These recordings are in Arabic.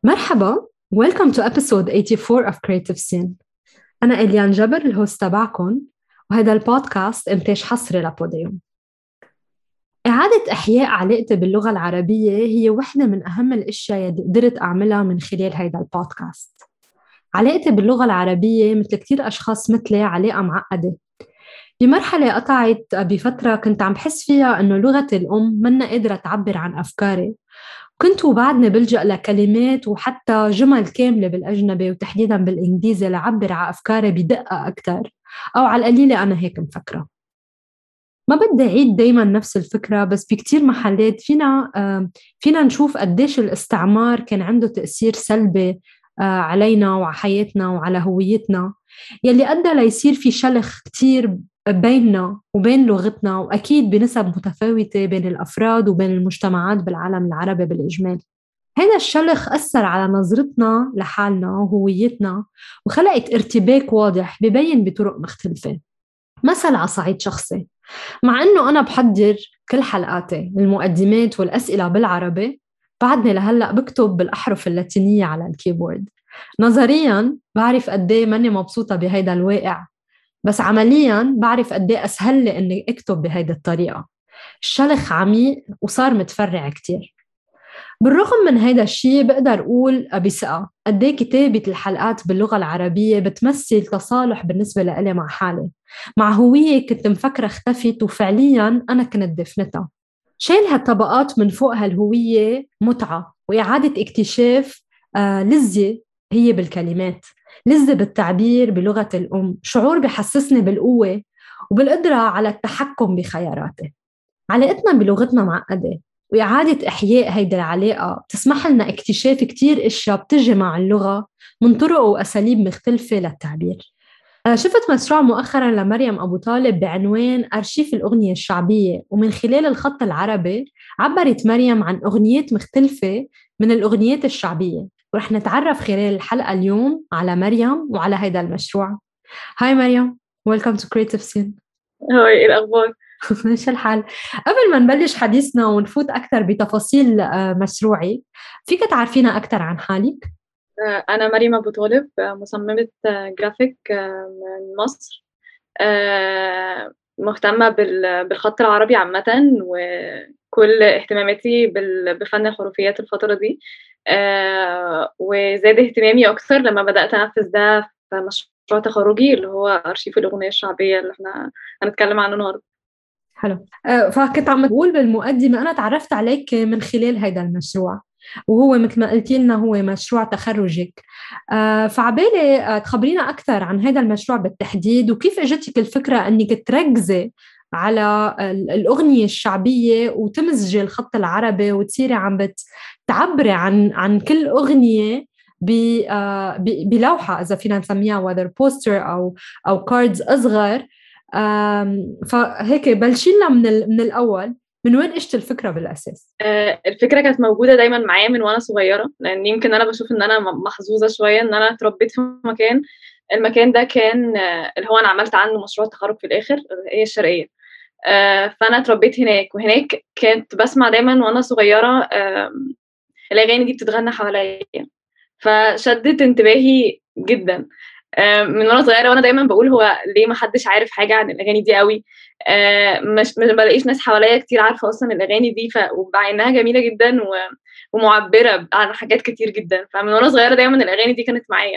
مرحبا. Welcome to episode 84 of Creative Scene. أنا إليان جبر الهوست تبعكم، وهذا البودكاست إنتاج حصري لبوديوم. إعادة إحياء علاقتي باللغة العربية هي واحدة من أهم الأشياء اللي قدرت أعملها من خلال هذا البودكاست. علاقتي باللغة العربية مثل كتير أشخاص مثلي علاقة معقدة. بمرحلة قطعت بفترة كنت عم بحس فيها إنه لغتي الأم منا قادرة تعبر عن أفكاري، كنت وبعدني بلجأ لكلمات وحتى جمل كاملة بالأجنبي وتحديداً بالإنجليزي لعبر عن أفكاري بدقة أكتر، أو على القليلة أنا هيك مفكرة. ما بدي أعيد دايماً نفس الفكرة، بس بكتير محلات فينا نشوف قديش الاستعمار كان عنده تأثير سلبي علينا وعلى حياتنا وعلى هويتنا، يلي أدى ليصير في شلخ كتير بيننا وبين لغتنا، وأكيد بنسب متفاوتة بين الأفراد وبين المجتمعات بالعالم العربي بالإجمال. هذا الشلخ أثر على نظرتنا لحالنا وهويتنا، وخلقت ارتباك واضح ببين بطرق مختلفة. مثل على صعيد شخصي، مع أنه أنا بحضر كل حلقاتي المقدمات والأسئلة بالعربي، بعدني لهلأ بكتب بالأحرف اللاتينية على الكيبورد. نظرياً بعرف قديه ماني مبسوطة بهيدا الواقع، بس عملياً بعرف قديه أسهل لي إني أكتب بهيدا الطريقة. الشلخ عميق وصار متفرع كتير. بالرغم من هيدا الشيء بقدر أقول بثقة قد إيه كتابة الحلقات باللغة العربية بتمثل تصالح بالنسبة لإلي مع حالي، مع هوية كنت مفكرة اختفت وفعلياً أنا كنت دفنتها. شيل هالطبقات من فوق هالهوية متعة وإعادة اكتشاف لذة هي بالكلمات، لذة بالتعبير بلغة الأم، شعور بحسسني بالقوة وبالقدرة على التحكم بخياراتي. علاقتنا بلغتنا معقدة، وإعادة إحياء هيدا العلاقة بتسمح لنا اكتشاف كتير أشياء بتجي مع اللغة من طرق وأساليب مختلفة للتعبير. شفت مشروع مؤخرا لمريم أبو طالب بعنوان أرشيف الأغنية الشعبية، ومن خلال الخط العربي عبرت مريم عن أغنيات مختلفة من الأغنيات الشعبية، ورح نتعرف خلال الحلقة اليوم على مريم وعلى هيدا المشروع. هاي مريم. Welcome to Creative Scene. هاي، ايه الاخبار؟ ماشي الحال. قبل ما نبلش حديثنا ونفوت أكثر بتفاصيل مشروعي، فيك تعرفينا أكثر عن حالك؟ انا مريم ابو طالب، مصممه جرافيك من مصر. مهتمه بالخط العربي عامه، وكل اهتماماتي بفن الحروفيات الفتره دي. وزاد اهتمامي اكثر لما بدات انفذ ده في مشروع تخرجي اللي هو ارشيف الاغنيه الشعبيه اللي احنا هنتكلم عنه النهارده. حلو. فكنت عم بقول بالمقدمة أنا تعرفت عليك من خلال هذا المشروع، وهو مثل ما قلتي لنا هو مشروع تخرجك. فعبالي تخبرينا أكثر عن هذا المشروع بالتحديد، وكيف اجتك الفكرة أنك تركزي على الأغنية الشعبية وتمزجي الخط العربي وتصيري عم بتعبري عن كل أغنية بلوحة، إذا فينا نسميها whether poster أو كاردز أصغر. فهيك بلشينا من الأول، من وين إجت الفكرة بالأساس؟ الفكرة كانت موجودة دايما معايا من وأنا صغيرة، لأن يمكن أنا بشوف إن أنا محظوظة شوية إن أنا اتربيت في مكان. المكان ده كان اللي هو أنا عملت عنه مشروع التخرج في الآخر، هي الشرقية. فأنا اتربيت هناك، وهناك كانت بسمع دايما وأنا صغيرة الأغاني دي بتتغنى حواليا، فشدت انتباهي جدا. من وانا صغيره وانا دايما بقول هو ليه ما حدش عارف حاجه عن الاغاني دي قوي. مش بلاقيش ناس حواليا كتير عارفه اصلا الاغاني دي، ومع انها جميله جدا ومعبره عن حاجات كتير جدا، فمن وانا صغيره دايما الاغاني دي كانت معايا.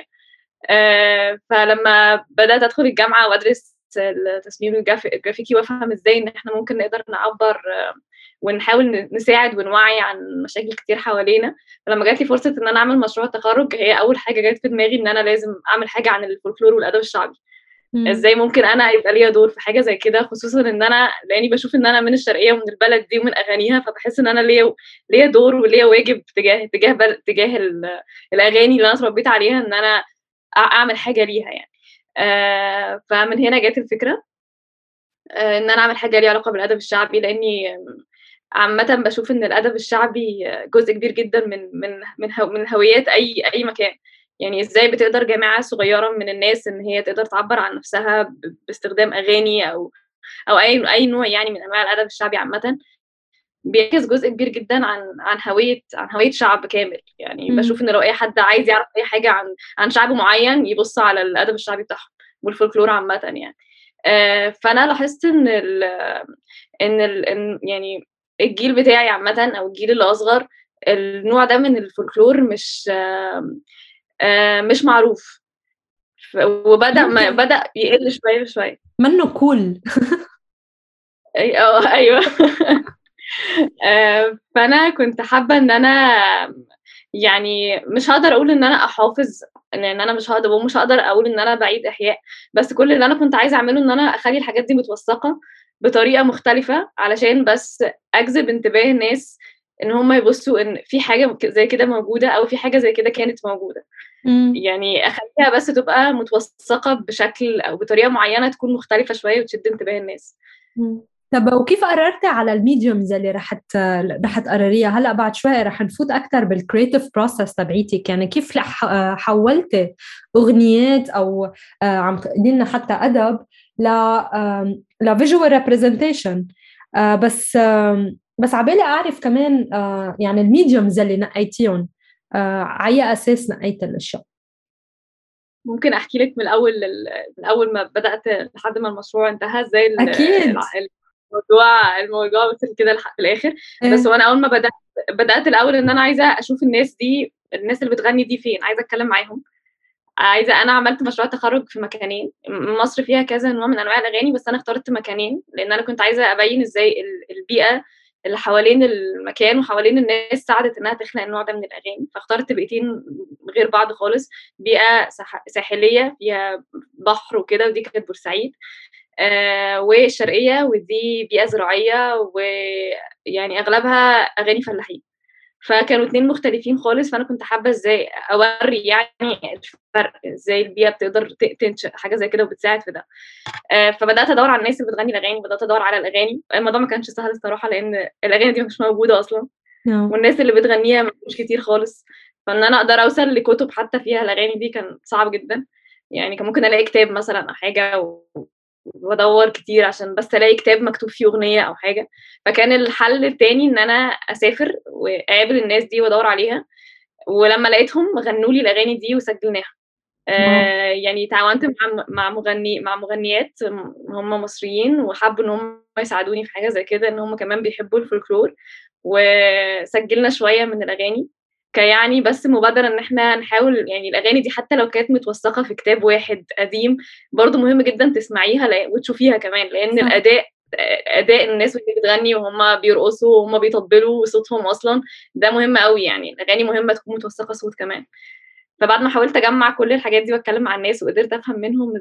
فلما بدات ادخل الجامعه وادرس التصميم الجرافيكي وافهم ازاي ان احنا ممكن نقدر نعبر ونحاول نساعد ونوعي عن مشاكل كتير حوالينا. فلما جات لي فرصه ان انا اعمل مشروع تخرج، هي اول حاجه جت في دماغي ان انا لازم اعمل حاجه عن الفولكلور والادب الشعبي. ازاي ممكن انا يبقى ليا دور في حاجه زي كده، خصوصا ان انا لاني بشوف ان انا من الشرقيه ومن البلد دي ومن اغانيها، فبحس ان انا ليا دور وليا واجب تجاه الاغاني اللي انا اتربيت عليها، ان انا اعمل حاجه ليها يعني. فمن هنا جت الفكره ان انا اعمل حاجه ليها علاقه بالادب الشعبي، لاني عامة بشوف إن الأدب الشعبي جزء كبير جدا من هويات أي مكان. يعني إزاي بتقدر جماعة صغيرة من الناس إن هي تقدر تعبر عن نفسها باستخدام أغاني أو أي نوع يعني من أنواع الأدب الشعبي عامة. بيعكس جزء كبير جدا عن هويه شعب كامل. يعني بشوف ان لو اي حد عايز يعرف اي حاجه عن شعب معين يبص على الادب الشعبي بتاعهم والفولكلور عامه يعني. فانا لاحظت ان يعني الجيل بتاعي عامه او الجيل اللي اصغر النوع ده من الفولكلور مش معروف، بدأ يقل شويه بشويه منه كول. ايوه. فانا كنت حابه ان انا يعني مش هقدر اقول ان انا احافظ، لان انا مش هقدر اقول ان انا بعيد احياء، بس كل اللي انا كنت عايزه اعمله ان انا اخلي الحاجات دي متوثقه بطريقه مختلفه علشان بس اجذب انتباه الناس ان هم يبصوا ان في حاجه زي كده موجوده او في حاجه زي كده كانت موجوده. يعني اخليها بس تبقى متوثقه بشكل او بطريقه معينه تكون مختلفه شويه وتشد انتباه الناس. طب وكيف قررتي على الميديومز اللي رح تقرريها هلا؟ بعد شوي رح نفوت اكثر بالكرييتيف بروسس تبعيتك، يعني كيف حولتي اغنيات او عم تقولي لنا حتى ادب ل فيجوال ريبريزنتيشن. بس عبالي اعرف كمان يعني الميديومز اللي نقيتيهم على اي اساس نقيتي الاشياء؟ ممكن احكي لك من اول ما بدات لحد ما المشروع انتهى ازاي اكيد. الموضوع وصل كده في الاخر. إيه؟ بس وانا اول ما بدات الاول ان انا عايزه اشوف الناس اللي بتغني دي فين، عايزه اتكلم معاهم. انا عملت مشروع تخرج في مكانين. مصر فيها كذا نوع من انواع الاغاني بس انا اخترت مكانين لان انا كنت عايزه ابين ازاي البيئه اللي حوالين المكان وحوالين الناس ساعدت انها تخلق النوع ده من الاغاني. فاخترت بيئتين غير بعض خالص، بيئه ساحليه فيها بحر وكده ودي كانت بورسعيد، والشرقيه ودي بيئه زراعيه ويعني اغلبها اغاني فلاحين. فكانوا 2 مختلفين خالص، فأنا كنت حابة إزاي أورّي يعني الفرق، إزاي البيئة بتقدر تنشئ حاجة زي كده وبتساعد في ده. فبدأت أدوّر على الناس اللي بتغني الأغاني، بدأت أدوّر على الأغاني. الموضوع ما كانش سهل الصراحة لإن الأغاني دي مش موجودة أصلًا، والناس اللي بتغنيها مش كتير خالص، فإن أنا أقدر أوصل لكُتب حتى فيها الأغاني دي كان صعب جدًا. يعني كان ممكن ألاقي كتاب مثلًا أو حاجة وادوّر كتير عشان بس ألاقي كتاب مكتوب فيه أغنية أو حاجة. فكان الحل التاني إن أنا أسافر وأقابل الناس دي وأدوّر عليها، ولمّا لقيتهم غنّوا لي الأغاني دي وسجّلناها. يعني تعاونت مع مغنيات هم مصريين وحبّوا إن هم يساعدوني في حاجة زي كده، إن هم كمان بيحبّوا الفولكلور، وسجّلنا شوية من الأغاني. يعني بس مبادرة إن إحنا نحاول يعني الأغاني دي حتى لو كانت متوثّقة في كتاب واحد قديم، برضه مهم جدًا تسمعيها وتشوفيها كمان، لإن أداء الناس وهي بتغني وهُم بيرقصوا وهُم بيطبّلوا صوتهم أصلًا، ده مهم أوي يعني. الأغاني مهمة تكون متوثّقة صوت كمان. فبعد ما حاولت أجمّع كل الحاجات دي وأتكلّم مع الناس وقدرت أفهم منهم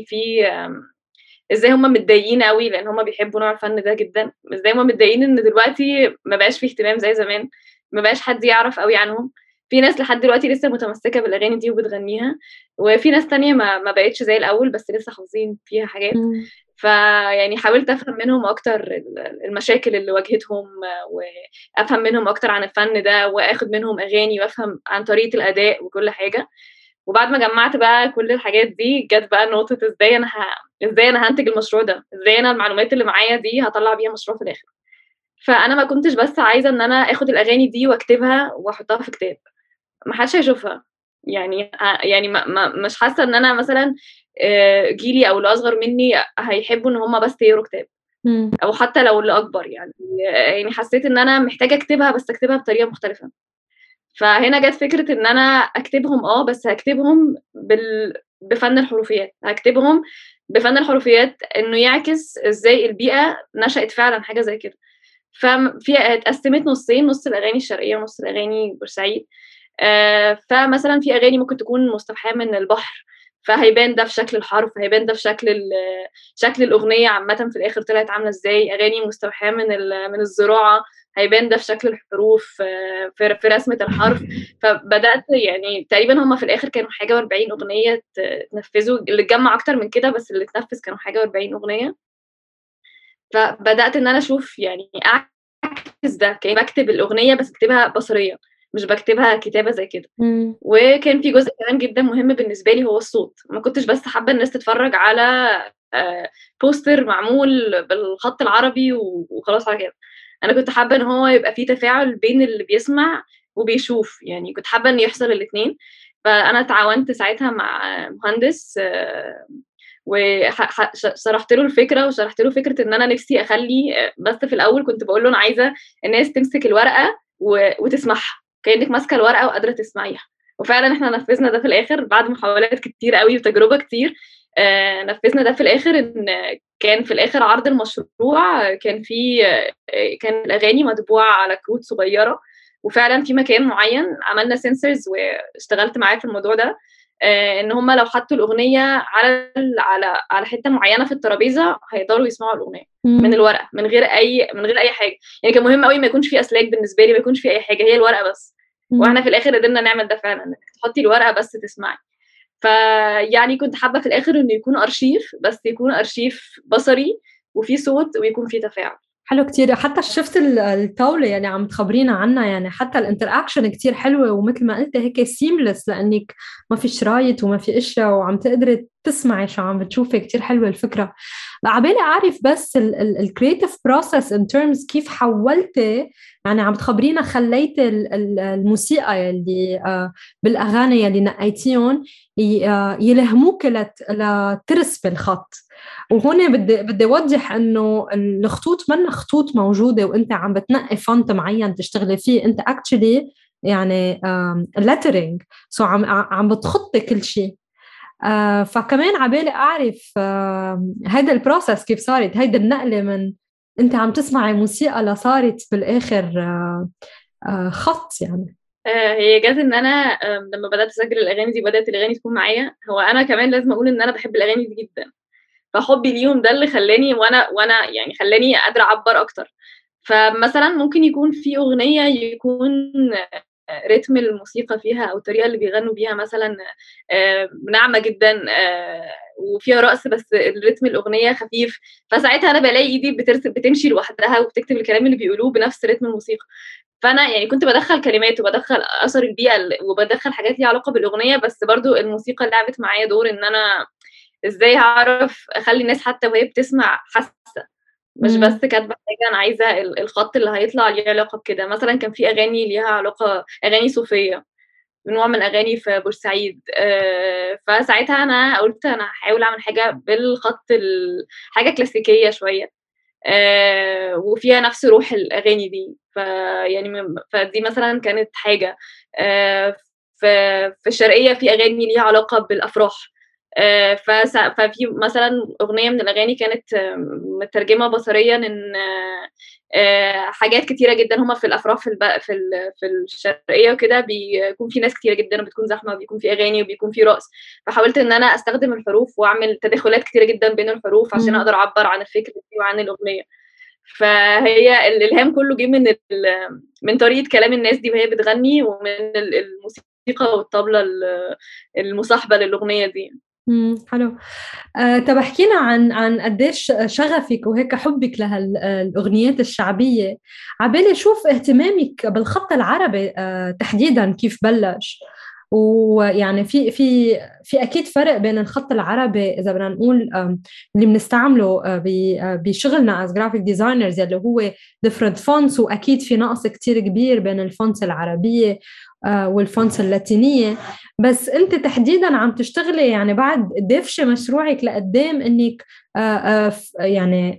إزاي هُم متضايقين أوي لإن هُم بيحبّوا نوع الفن ده جدًا، إزاي هُم متضايقين إن دلوقتي ما بقاش في اهتمام زي زمان، ما بقاش حد يعرف أوي عنهم. في ناس لحد دلوقتي لسه متمسّكة بالأغاني دي وبتغنّيها، وفي ناس تانية ما بقتش زي الأول بس لسه حافظين فيها حاجات. فيعني حاولت أفهم منهم أكتر المشاكل اللي واجهتهم، وأفهم منهم أكتر عن الفن ده، وآخُد منهم أغاني وأفهم عن طريقة الأداء وكل حاجة. وبعد ما جمّعت بقى كل الحاجات دي، جات بقى نقطة إزاي أنا هانتج المشروع ده، إزاي أنا المعلومات اللي معايا دي هاطلّع بيها مشروع في الآخر. فأنا ما كنتش بس عايزة إن أنا آخُد الأغاني دي وأكتبها وأحطّها في كتاب، ما حدش هيشوفها. يعني مش حاسة إن أنا مثلًا جيلي أو اللي أصغر منّي هيحبّوا إن هم بس يقروا كتاب، أو حتى لو اللي أكبر يعني. يعني حسّيت إن أنا محتاجة أكتبها بس أكتبها بطريقة مختلفة. فهنا جات فكرة إن أنا أكتبهم بس هاكتبهم بفن الحروفيات، هاكتبهم بفن الحروفيات إنه يعكس إزاي البيئة نشأت فعلًا حاجة زي كده. اتقسّمت نُصّين، نُص الأغاني الشرقية ونُص الأغاني بورسعيد. فمثلًا في أغاني ممكن تكون مستوحاة من البحر، فهيبان ده في شكل الحرف، هيبان ده في شكل الأغنية عامةً في الآخر طلعت عاملة إزاي. أغاني مستوحاة من الزراعة، هيبان ده في شكل الحروف، في رسمة الحرف. فبدأت يعني تقريبًا هُم في الآخر كانوا حاجة و40 أغنية اتنفّذوا، اللي اتجمّع أكتر من كده بس اللي اتنفّذ كانوا حاجة و40 أغنية. فبدأت إن أنا أشوف يعني أعكس ده، كإني باكتب الأغنية بس أكتبها بصريًا، مش باكتبها كتابة زي كده. وكان في جزء كمان جدًا مهم بالنسبة لي هو الصوت، ما كنتش بس حابة الناس تتفرّج على poster معمول بالخط العربي وخلاص على كده. أنا كنت حابة إن هو يبقى في تفاعل بين اللي بيسمع وبيشوف، يعني كنت حابة إن يحصل الاتنين. فأنا اتعاونت ساعتها مع مهندس شرحت له الفكرة، وشرحت له فكرة إن أنا نفسي أخلّي بس في الأول كنت باقول له أنا عايزة الناس تمسك الورقة وتسمعها، كإنِّك ماسكة الورقة وقادرة تسمعيها. وفعلًا إحنا نفّذنا ده في الآخر بعد محاولات كتير أوي وتجربة كتير. نفّذنا ده في الآخر، إن كان في الآخر عرض المشروع كان في كان الأغاني مطبوعة على كروت صغيرة، وفعلًا في مكان معيّن عملنا sensors واشتغلت معاه في الموضوع ده. إن هُم لو حطّوا الأغنية على حتّة معيّنة في الترابيزة هيقدروا يسمعوا الأغنية من الورقة، من غير أي حاجة. يعني كان مهم أوي ما يكونش في أسلاك بالنسبة لي، ما يكونش في أي حاجة، هي الورقة بس. وإحنا في الآخر قدرنا نعمل ده فعلًا، إنِّك تحطّي الورقة بس تسمعي. فيعني كنت حابة في الآخر إنه يكون أرشيف، بس يكون أرشيف بصري وفيه صوت ويكون فيه تفاعل. حلو كتير. حتى الشفت الطاولة يعني عم تخبرينا عنها، يعني حتى الانتراكشن كتير حلوة، ومثل ما قلت هيك سيملس، لأنك ما في شرايط وما في اشياء وعم تقدري تسمعي شو عم بتشوفي. كتير حلوة الفكرة. عبالي أعرف بس الكرياتيف بروسس ان ترمز كيف حولتي، يعني عم تخبرينا خليتي الموسيقى اللي بالأغاني اللي نقيتيهم يلهموك لترسبي الخط. وهون بدي اوضح انه الخطوط منا خطوط موجوده وانت عم بتنقي فونت معين تشتغلي فيه، انت اكشلي يعني lettering، سو عم بتخطي كل شيء. فكمان عبالي اعرف هيدا البروسس كيف صارت، هيدا النقله من انت عم تسمعي موسيقى لصارت بالاخر خط يعني. هي جات إن أنا لمّا بدأت أسجّل الأغاني دي، بدأت الأغاني تكون معايا. هو أنا كمان لازم أقول إن أنا باحب الأغاني دي جدًا، فحُبّي ليهم ده اللي خلّاني وأنا يعني خلّاني قادرة أعبّر أكتر. فمثلًا ممكن يكون في أغنية يكون رتم الموسيقى فيها أو الطريقة اللي بيغنّوا بيها مثلًا ناعمة جدًا، وفيها رقص، بس الرتم الأغنية خفيف. فساعتها أنا بالاقي إيدي بتمشي لوحدها وبتكتب الكلام اللي بيقولوه بنفس رتم الموسيقى. فأنا يعني كنت بادخّل كلمات وبادخّل أثر البيئة وبادخّل حاجات ليها علاقة بالأغنية، بس برضه الموسيقى لعبت معايا دور إن أنا إزاي هاعرف أخلّي الناس حتى وهي بتسمع حاسة، مش بس كاتبة حاجة أنا عايزة الخط اللي هيطلع ليه علاقة بكده. مثلًا كان في أغاني ليها علاقة، أغاني صوفية، نوع من أغاني في بورسعيد. فساعتها أنا قُلت أنا هاحاول أعمل حاجة بالخط حاجة كلاسيكية شوية، وفيها نفس روح الأغاني دي. فيعني فدي مثلًا كانت حاجة. آآ في الشرقية في أغاني ليها علاقة بالأفراح. ففي مثلًا أغنية من الأغاني كانت مترجمة بصريًا إن حاجات كتيرة جدًا هُم في الأفراح في الشرقية وكده بيكون في ناس كتيرة جدًا وبتكون زحمة وبيكون في أغاني وبيكون في رقص. فحاولت إن أنا أستخدم الحروف وأعمل تداخلات كتيرة جدًا بين الحروف عشان أقدر أعبّر عن الفكرة دي وعن الأغنية. فهي الإلهام كلّه جه من طريقة كلام الناس دي وهي بتغني، ومن الموسيقى والطبلة المصاحبة للأغنية دي. حلو. طب احكينا عن قديش شغفك وهيك حبك الأغنيات الشعبية. عبالي شوف اهتمامك بالخط العربي تحديدا كيف بلش. ويعني في اكيد فرق بين الخط العربي اذا بدنا نقول اللي بنستعمله بشغلنا as graphic designers اللي هو different fonts، واكيد في نقص كتير كبير بين الفونتس العربية والفونتس اللاتينية. بس انت تحديدا عم تشتغلي يعني بعد دفشة مشروعك لقدام انك يعني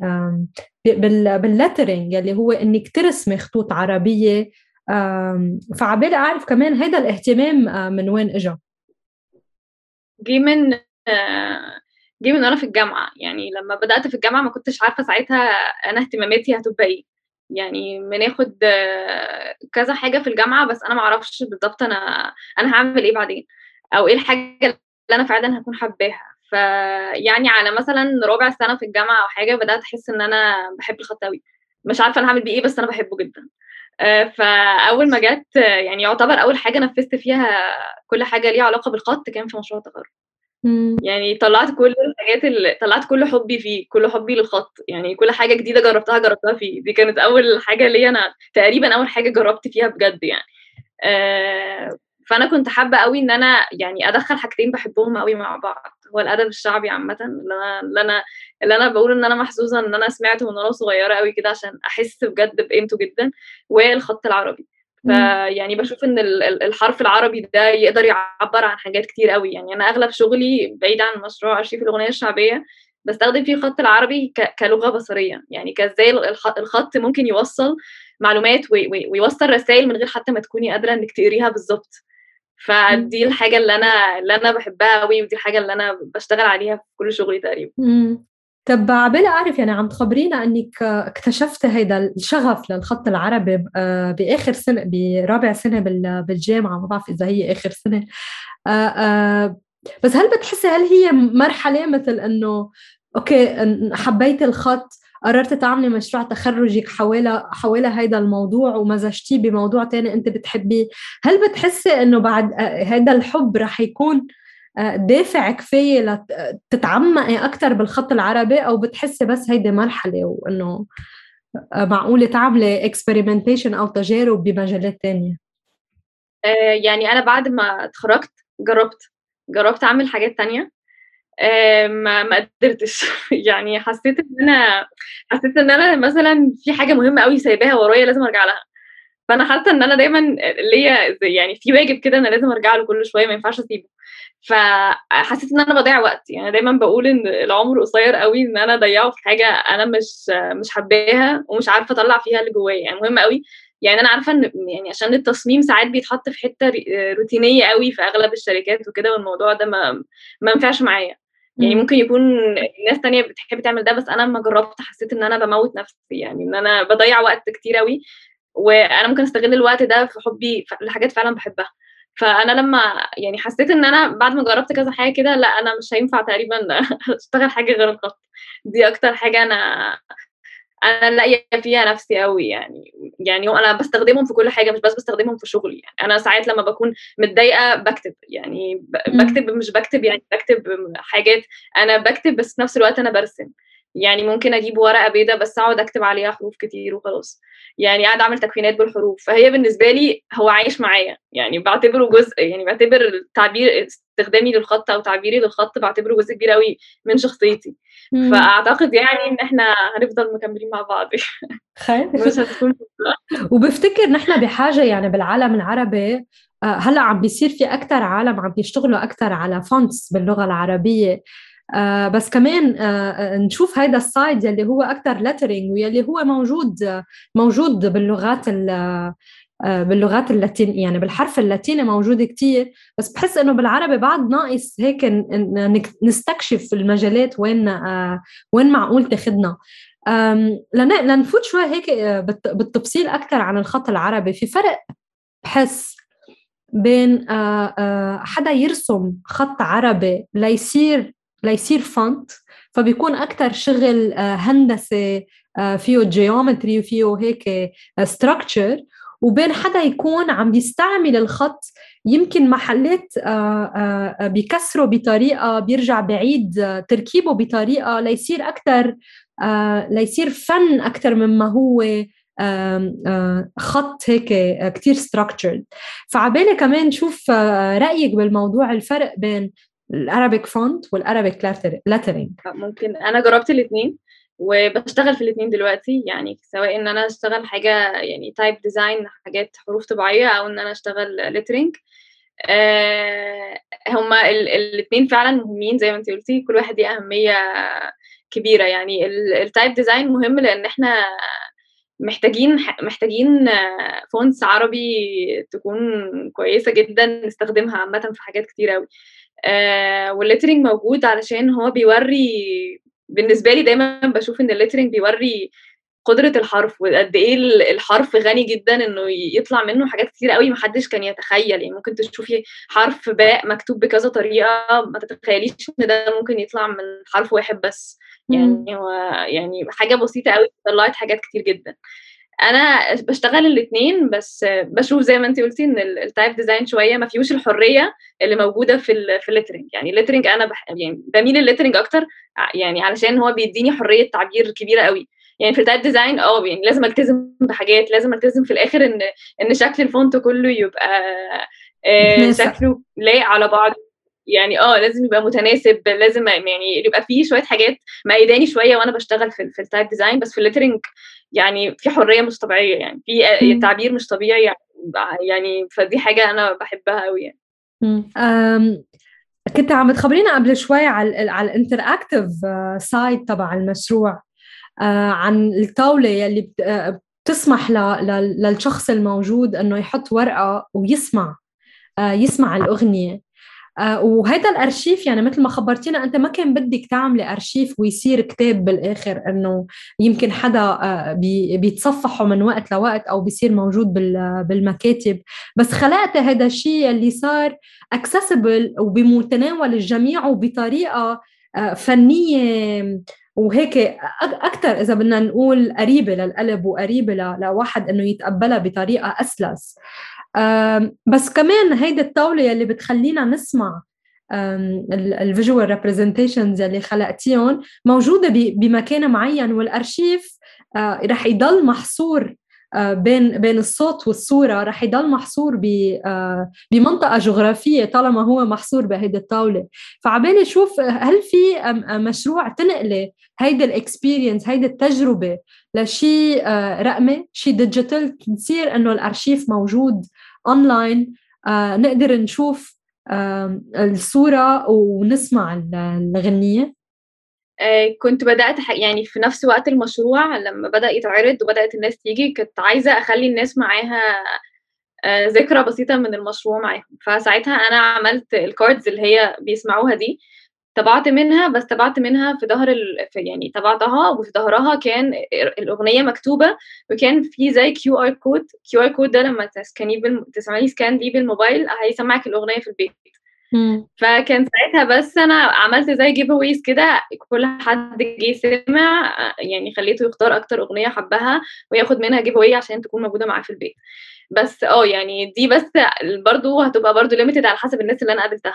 باللترينج اللي هو انك ترسمي خطوط عربية. فعبالي اعرف كمان هيدا الاهتمام من وين اجى. جه من جه من وأنا في الجامعة. يعني لمّا بدأت في الجامعة ما كنتش عارفة ساعتها أنا اهتماماتي هتبقى إيه. يعني بناخد كذا حاجة في الجامعة، بس أنا ما أعرفش بالضبط أنا هاعمل إيه بعدين، أو إيه الحاجة اللي أنا فعلًا هاكون حاباها. فيعني على مثلًا رابع سنة في الجامعة أو حاجة بدأت أحس إن أنا باحب الخط أوي. مش عارفة أنا هاعمل بيه إيه، بس أنا باحبه جدًا. فأول ما جات يعني يعتبر أول حاجة نفّذت فيها كل حاجة ليها علاقة بالخط كان في مشروع التخرُّج. يعني طلّعت كل حُبّي فيه، كل حُبّي للخط. يعني كل حاجة جديدة جرّبتها فيه. دي كانت أول حاجة ليّا أنا، تقريبًا أول حاجة جرّبت فيها بجد يعني. فانا كنت حابه قوي ان انا يعني ادخل حاجتين بحبهم قوي مع بعض، هو الادب الشعبي عامه اللي انا بقول ان انا محظوظه ان انا سمعته من وانا صغيره قوي كده عشان احس بجد بقيمته جدا، والخط العربي. فيعني بشوف ان الحرف العربي ده يقدر يعبر عن حاجات كتير قوي. يعني انا اغلب شغلي بعيد عن مشروع ارشيف الاغنيه الشعبيه بستخدم فيه الخط العربي كلغه بصريه، يعني كازاي الخط ممكن يوصل معلومات ويوصل رسائل من غير حتى ما تكوني قادره انك تقريها بالظبط. فدي الحاجه اللي انا بحبها قوي، ودي الحاجه اللي انا بشتغل عليها في كل شغلي تقريبا. طب عبالي أعرف، يعني عم تخبرينا أنك اكتشفت هيدا الشغف للخط العربي بآخر سنة، برابع سنة بالجامعة، ما بعرف إذا هي آخر سنة. بس هل بتحسي هل هي مرحلة مثل أنه أوكي حبيت الخط، قررت تعملي مشروع تخرجك حوالي هيدا الموضوع ومزجتيه بموضوع تاني أنت بتحبيه، هل بتحسي أنه بعد هيدا الحب رح يكون دافع كفاية لتتعمقي أكتر بالخط العربي، أو بتحسي بس هيدي مرحلة وإنه معقولة تعملي experimentation أو تجارب بمجالات تانية؟ يعني أنا بعد ما اتخرجت جربت أعمل حاجات تانية، ما قدرتش. يعني حسيت إن أنا مثلا في حاجة مهمة قوي سايباها ورايا لازم أرجع لها. فأنا حاسة إن أنا دايما ليا يعني في واجب كده أنا لازم أرجع له كل شوية، ما ينفعش أسيبه. فحسيت إن أنا بضيع وقت. يعني دايما بقول إن العمر قصير قوي إن أنا أضيعه في حاجة أنا مش حباها ومش عارفة أطلع فيها اللي جوايا. يعني مهم قوي. يعني أنا عارفة إن يعني عشان التصميم ساعات بيتحط في حتة روتينية قوي في أغلب الشركات وكده، والموضوع ده ما ينفعش معايا. يعني ممكن يكون ناس تانية بتحب تعمل ده، بس أنا لما جربت حسيت إن أنا بموت نفسي، يعني إن أنا بضيع وقت كتير قوي، وأنا ممكن أستغل الوقت ده في حبي لحاجات فعلا بحبها. فأنا لما يعني حسيت إن أنا بعد ما جربت كذا حاجة كده، لأ أنا مش هينفع تقريبا أشتغل حاجة غير الخط. دي أكتر حاجة أنا لاقية فيها نفسي أوي. يعني أنا باستخدمهم في كل حاجة، مش بس باستخدمهم في شغلي. يعني أنا ساعات لما باكون متضايقة باكتب، يعني باكتب، مش باكتب يعني باكتب حاجات، أنا باكتب بس في نفس الوقت أنا بارسم. يعني ممكن أجيب ورقة بيضا بس أقعد أكتب عليها حروف كتير وخلاص، يعني قاعدة أعمل تكوينات بالحروف. فهي بالنسبة لي هو عايش معايا، يعني باعتبره جزء، يعني باعتبر استخدامي للخط أو تعبيري للخط باعتبره جزء كبير أوي من شخصيتي. فأعتقد يعني إن إحنا هنفضل مكملين مع بعض. خير. مش هتكون وبفتكر نحن بحاجة يعني بالعالم العربي، هلا عم بيصير في أكتر عالم عم بيشتغلوا أكتر على فونتس باللغة العربية. بس كمان نشوف هيدا السايد يلي هو أكتر لترينج، ويلي هو موجود باللغات اللاتين، يعني بالحرف اللاتيني موجود كتير. بس بحس إنه بالعربي بعد ناقص هيك نستكشف المجالات وين معقول تاخدنا. لنفوت شوي هيك بالتفصيل أكتر عن الخط العربي. في فرق بحس بين حدا يرسم خط عربي ليصير فونت، فبيكون أكتر شغل هندسي، فيه جيومتري وفيه هيك ستراكتشر، وبين حدا يكون عم بيستعمل الخط يمكن محلات بيكسره بطريقة، بيرجع بعيد تركيبه بطريقة ليصير أكتر، ليصير فن أكتر مما هو خط هيك كتير structured. فعبالي كمان نشوف رأيك بالموضوع، الفرق بين الأرابيك فونت والأرابيك لاترينج. ممكن أنا جربت الاتنين وبشتغل في الاتنين دلوقتي، يعني سواء ان انا اشتغل حاجة يعني تايب ديزاين، حاجات حروف طبيعية، او ان انا اشتغل ليترينج. هما الاتنين فعلا مهمين زي ما انت قلتي، كل واحد ليه أهمية كبيرة. يعني التايب ديزاين مهم لان احنا محتاجين فونتس عربي تكون كويسة جدا نستخدمها عامة في حاجات كتير قوي. والليترينج موجود علشان هو بيوري، بالنسبة لي دايما بشوف ان الليترينج بيوري قدرة الحرف، وقد ايه الحرف غني جدا انه يطلع منه حاجات كتير قوي محدش كان يتخيل. يعني ممكن تشوفي حرف باء مكتوب بكذا طريقة ما تتخيليش ان ده ممكن يطلع من حرف واحد بس. يعني هو يعني حاجة بسيطة قوي طلعت حاجات كتير جدا. انا بشتغل الاثنين، بس بشوف زي ما انت قلتي ان التايب ديزاين شويه ما فيهوش الحريه اللي موجوده في الليترنج. يعني الليترنج انا يعني بميل الليترنج اكتر، يعني علشان هو بيديني حريه تعبير كبيره قوي. يعني في التايب ديزاين يعني لازم التزم بحاجات، لازم التزم في الاخر ان شكل الفونت كله يبقى شكله لايق على بعض، يعني لازم يبقى متناسب، لازم يعني يبقى فيه شويه حاجات مقيداني شويه وانا بشتغل في التايب ديزاين. بس في الليترنج يعني في حريه مش طبيعيه، يعني في تعبير مش طبيعي يعني فدي حاجه انا بحبها قوي يعني. كنت عم تخبرينا قبل شوي على الانتراكتيف سايد تبع المشروع، عن الطاولة يلي بتسمح للشخص الموجود انه يحط ورقة ويسمع يسمع الأغنية. وهذا الارشيف يعني مثل ما خبرتينا انت ما كان بدك تعملي ارشيف ويصير كتاب بالاخر، انه يمكن حدا بيتصفحه من وقت لوقت او بيصير موجود بالمكاتب، بس خلقت هذا الشيء اللي صار اكسسبل وبمتناول الجميع وبطريقه فنيه وهيك اكثر، اذا بدنا نقول قريبه للقلب وقريبه لواحد انه يتقبلها بطريقه اسلس. بس كمان هيدي الطاولة اللي بتخلينا نسمع الفيجوال ريبريزنتيشنز اللي خلقتيهم موجودة بمكان معين، والأرشيف رح يضل محصور بين الصوت والصورة، رح يضل محصور بمنطقة جغرافية طالما هو محصور بهيدي الطاولة. فعبالي شوف هل في مشروع تنقلي هيدي الاكسبيرينس، هيدي التجربة لشيء رقمي، شيء ديجيتال، تصير انه الارشيف موجود اونلاين، نقدر نشوف الصورة ونسمع الغنية. كنت بدأت يعني في نفس وقت المشروع لما بدأ يتعرض وبدأت الناس تيجي، كنت عايزة أخلي الناس معاها ذكرى بسيطة من المشروع معاهم. فساعتها أنا عملت الكاردز اللي هي بيسمعوها دي، طبعت منها، بس طبعت منها في ظهر يعني طبعتها وفي ظهرها كان الأغنية مكتوبة، وكان في زي QR كود ده لما تسمعي سكان ليه بالموبايل هيسمعك الأغنية في البيت. فكان ساعتها بس أنا عملت زي جيف اويز كده، كل حد جه سمع يعني خليته يختار أكتر أغنية حبها وياخد منها جيف اوي عشان تكون موجودة معاه في البيت. بس يعني دي بس برضو هتبقى برضو ليميتد على حسب الناس اللي أنا قابلتها.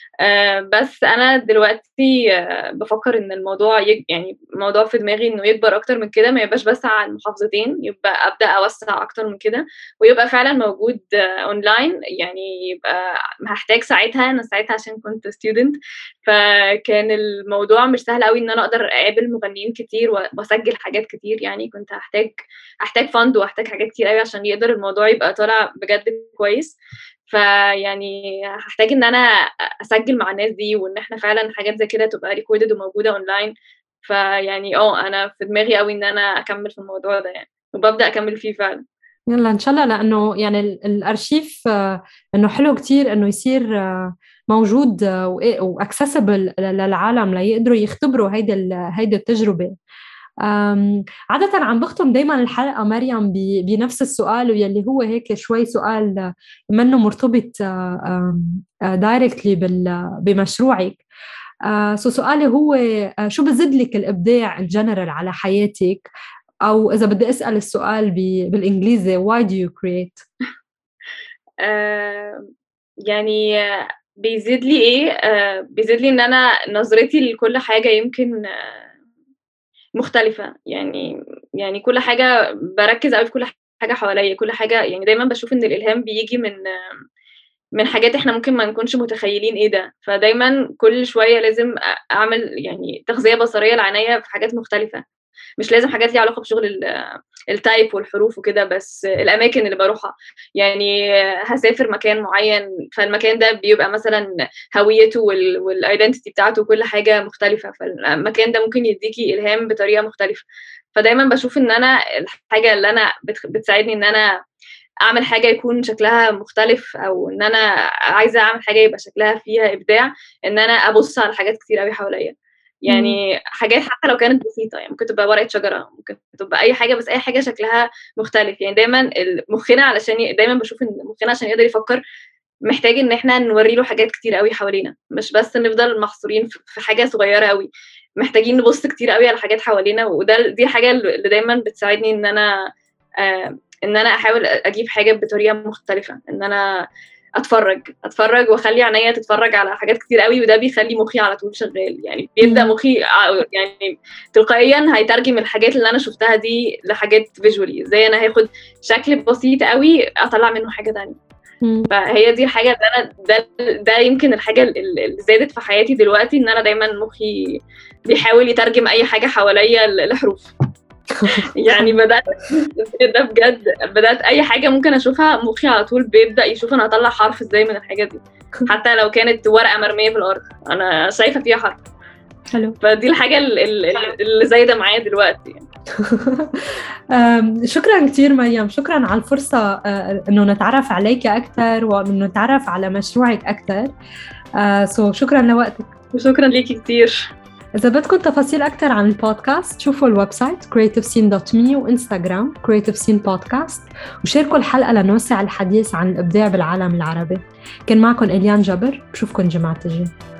بس أنا دلوقتي بفكر إن الموضوع يعني موضوع في دماغي إنه يكبر أكتر من كده، ما يبقاش بس على المحافظتين، يبقى أبدأ أوسع أكتر من كده ويبقى فعلا موجود أونلاين. يعني يبقى هحتاج ساعتها، أنا ساعتها عشان كنت ستودنت فكان الموضوع مش سهل قوي إن أنا أقدر أقابل مغنيين كتير وأسجل حاجات كتير، يعني كنت هحتاج فند وهحتاج حاجات كتير قوي عشان يقدر الموضوع يبقى طالع بجد كويس. فيعني هحتاج ان انا اسجل مع الناس دي، وان احنا فعلا حاجات زي كده تبقى ريكوردد وموجوده اونلاين. فيعني انا في دماغي قوي ان انا اكمل في الموضوع ده يعني، وببدا اكمل فيه فعلا. يلا ان شاء الله، لانه يعني الارشيف انه حلو كتير انه يصير موجود واكسسبل للعالم ليقدروا يختبروا هيدي التجربه. عادة عم بختم دايما الحلقة مريم بنفس السؤال، ويلي هو هيك شوي سؤال منه مرتبط دايركتلي بمشروعك. سؤالي هو شو بزيد لك الإبداع الجنرال على حياتك، أو إذا بدي أسأل السؤال بالإنجليزي why do you create؟ يعني بيزيد لي إيه؟ بيزيد لي إن أنا نظرتي لكل حاجة يمكن مختلفة، يعني كل حاجة بركز قوي في كل حاجة حواليا، كل حاجة يعني دايما بشوف إن الإلهام بيجي من حاجات إحنا ممكن ما نكونش متخيلين إيه ده. فدايما كل شوية لازم أعمل يعني تغذية بصرية لعينيا في حاجات مختلفة، مش لازم حاجات ليها علاقة بشغل التايب والحروف وكده، بس الأماكن اللي بروحها. يعني هسافر مكان معين، فالمكان ده بيبقى مثلا هويته والايدنتيتي بتاعته وكل حاجة مختلفة، فالمكان ده ممكن يديكي إلهام بطريقة مختلفة. فدايما بشوف إن أنا الحاجة اللي أنا بتساعدني إن أنا أعمل حاجة يكون شكلها مختلف، أو إن أنا عايزة أعمل حاجة يبقى شكلها فيها إبداع، إن أنا أبص على حاجات كتير قوي حواليا. يعني حاجات حتى لو كانت بسيطة، يعني ممكن تبقى ورقة شجرة، ممكن تبقى أي حاجة، بس أي حاجة شكلها مختلف. يعني دايما مخنا دايما بشوف إن مخنا عشان يقدر يفكر محتاج إن إحنا نوري له حاجات كتير قوي حوالينا، مش بس نفضل محصورين في حاجة صغيرة قوي. محتاجين نبص كتير قوي على حاجات حوالينا، دي حاجة اللي دايما بتساعدني إن أنا أحاول أجيب حاجة بطريقة مختلفة، إن أنا اتفرج واخلي عينيا تتفرج على حاجات كتير قوي، وده بيخلي مخي على طول شغال. يعني بيبدا مخي يعني تلقائيا هيترجم الحاجات اللي انا شفتها دي لحاجات فيجوالي، زي انا هاخد شكل بسيط قوي اطلع منه حاجه ثانيه. فهي دي الحاجة اللي أنا ده يمكن الحاجة اللي زادت في حياتي دلوقتي، إن أنا دايما مخي بيحاول يترجم أي حاجة حواليا لحروف. يعني بدأت ده بجد، بدأت أي حاجة ممكن أشوفها مخي على طول بيبدأ يشوف أنا هطلع حرف إزاي من الحاجة دي، حتى لو كانت ورقة مرمية في الأرض أنا شايفة فيها حرف. حلو. فدي الحاجة اللي زايدة معايا دلوقتي يعني. شكرا كتير مريم، شكرا على الفرصة إنه نتعرف عليك أكثر وإنه نتعرف على مشروعك أكثر. شكرا لوقتك. وشكرا ليكي كتير. إذا بدكم تفاصيل أكثر عن البودكاست شوفوا الويب سايت creativescene.me وإنستغرام creativescene podcast، وشاركوا الحلقة لنوسع الحديث عن الإبداع بالعالم العربي. كان معكم إليان جبر، بشوفكم جمعة الجاي.